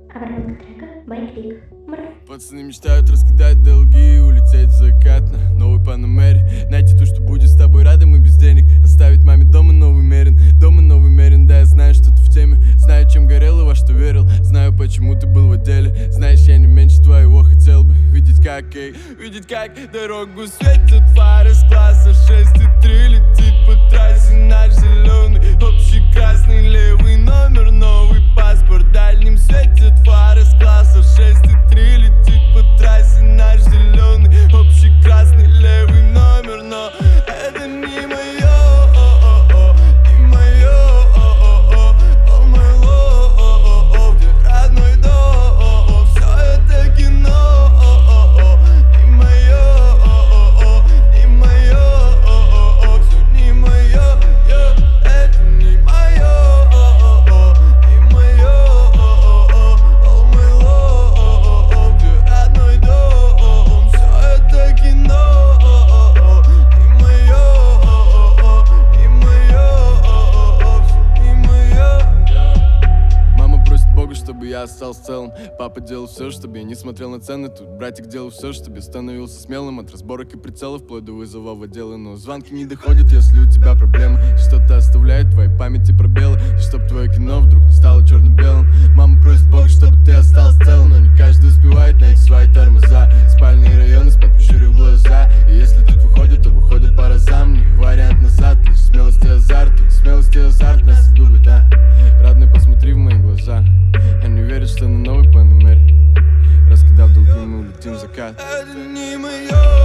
Обработка трека Байквик. Пацаны мечтают раскидать долги и улететь в закат на новой Панамере. Найти то, что будет с тобой рядом и без денег. Оставить маме дома новый мерин. Да, я знаю, что ты в теме. Знаю, чем горел и во что верил. Знаю, почему ты был в отделе. Знаешь, я не меньше твоего хотел бы видеть, как дорогу светят фары с класса 6,3. Летит по трассе наш зеленый, общий красный левый номер, новый паспорт. Дальним светят фары с класса 6,3. Летит по трассе наш зеленый, общий красный левый номер. Но это не мое, не мое, о мое, где родной дом. Все это кино, не мое, не мое, все не мое, это не мое, не мое, о мое, где родной дом. Все это кино, не мое, не мое, все не мое. Мама просит Бога, чтобы я остался целым. Папа делал все, чтобы я не смотрел на цены. Тут братик делал все, чтобы я становился смелым. От разборок и прицелов вплоть до вызова в отделы. Но звонки не доходят, если у тебя проблемы. Что-то оставляет в твоей памяти пробелы. И чтоб твое кино вдруг не стало черно-белым. Мама просит Бога, чтобы ты остался целым. Но не каждый успевает найти свои тормоза. Спальные районы, спать прищурив глаза. И если тут выходит, то выходит по разам. Не вариант назад, лишь смелость и азарт. Тут смелость и азарт нас губит, а? Родной, посмотри в мои глаза. Они верят, что на новой Панамере. Раскидав долги, мы улетим в закат. Это не мое.